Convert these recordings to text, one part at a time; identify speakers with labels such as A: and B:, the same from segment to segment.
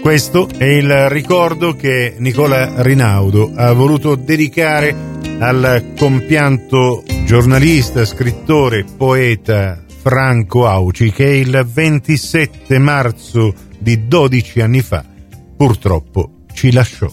A: Questo è il ricordo che Nicola Rinaudo ha voluto dedicare al compianto giornalista, scrittore, poeta Franco Auci, che il 27 marzo di 12 anni fa purtroppo ci lasciò.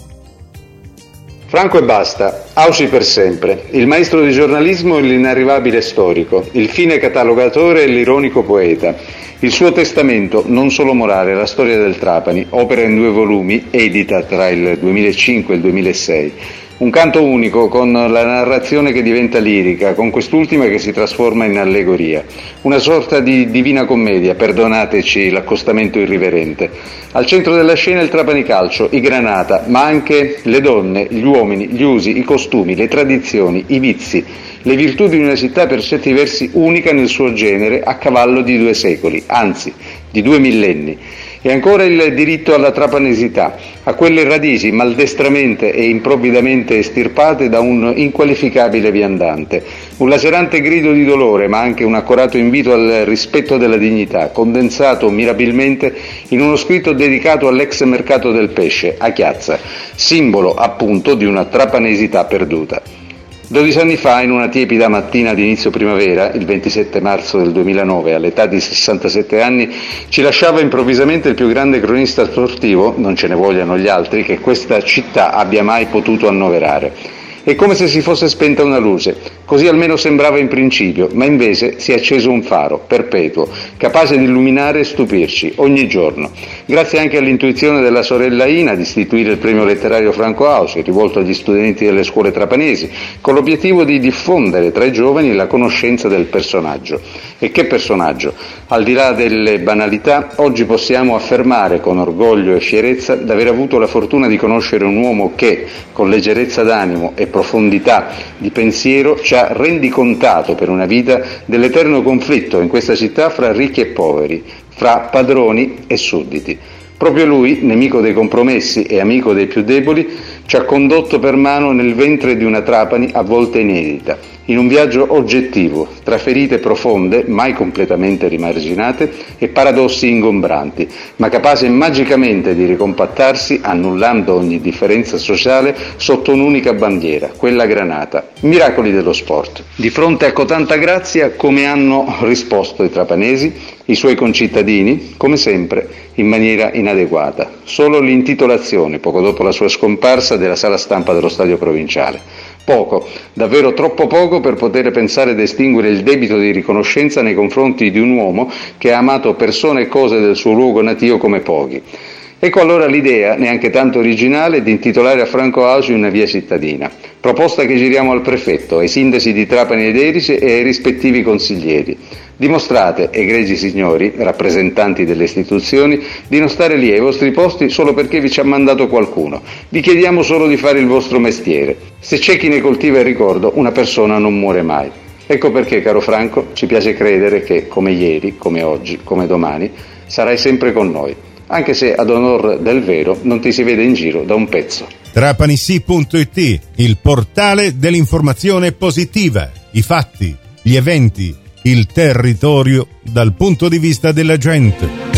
B: Franco e basta, Auci per sempre, il maestro di giornalismo e l'inarrivabile storico, il fine catalogatore e l'ironico poeta. Il suo testamento, non solo morale, la storia del Trapani, opera in 2 volumi, edita tra il 2005 e il 2006. Un canto unico con la narrazione che diventa lirica, con quest'ultima che si trasforma in allegoria. Una sorta di divina commedia, perdonateci l'accostamento irriverente. Al centro della scena il Trapani Calcio, i Granata, ma anche le donne, gli uomini, gli usi, i costumi, le tradizioni, i vizi, le virtù di una città per certi versi unica nel suo genere, a cavallo di 2 secoli, anzi di 2 millenni. E ancora il diritto alla trapanesità, a quelle radici maldestramente e improvvidamente estirpate da un inqualificabile viandante. Un lacerante grido di dolore, ma anche un accorato invito al rispetto della dignità, condensato mirabilmente in uno scritto dedicato all'ex mercato del pesce, a Chiazza, simbolo appunto di una trapanesità perduta. 12 anni fa, in una tiepida mattina di inizio primavera, il 27 marzo del 2009, all'età di 67 anni, ci lasciava improvvisamente il più grande cronista sportivo, non ce ne vogliano gli altri, che questa città abbia mai potuto annoverare. È come se si fosse spenta una luce, così almeno sembrava in principio, ma invece si è acceso un faro, perpetuo, capace di illuminare e stupirci, ogni giorno. Grazie anche all'intuizione della sorella Ina di istituire il premio letterario Franco Auci, rivolto agli studenti delle scuole trapanesi, con l'obiettivo di diffondere tra i giovani la conoscenza del personaggio. E che personaggio? Al di là delle banalità, oggi possiamo affermare con orgoglio e fierezza d'aver avuto la fortuna di conoscere un uomo che, con leggerezza d'animo e profondità di pensiero, ci ha rendicontato per una vita dell'eterno conflitto in questa città fra ricchi e poveri, fra padroni e sudditi. Proprio lui, nemico dei compromessi e amico dei più deboli, ci ha condotto per mano nel ventre di una Trapani a volte inedita, in un viaggio oggettivo, tra ferite profonde, mai completamente rimarginate, e paradossi ingombranti, ma capace magicamente di ricompattarsi, annullando ogni differenza sociale, sotto un'unica bandiera, quella granata. Miracoli dello sport. Di fronte a cotanta grazia, come hanno risposto i trapanesi, i suoi concittadini, come sempre, in maniera inadeguata. Solo l'intitolazione, poco dopo la sua scomparsa, della sala stampa dello stadio provinciale. Poco, davvero troppo poco per poter pensare di estinguere il debito di riconoscenza nei confronti di un uomo che ha amato persone e cose del suo luogo natio come pochi. Ecco allora l'idea, neanche tanto originale, di intitolare a Franco Auci una via cittadina, proposta che giriamo al prefetto, ai sindaci di Trapani ed Erice e ai rispettivi consiglieri. Dimostrate, egregi signori, rappresentanti delle istituzioni, di non stare lì ai vostri posti solo perché vi ci ha mandato qualcuno. Vi chiediamo solo di fare il vostro mestiere. Se c'è chi ne coltiva il ricordo, una persona non muore mai. Ecco perché, caro Franco, ci piace credere che, come ieri, come oggi, come domani, sarai sempre con noi, anche se ad onor del vero non ti si vede in giro da un pezzo.
A: Trapanisi.it, il portale dell'informazione positiva, i fatti, gli eventi, il territorio dal punto di vista della gente.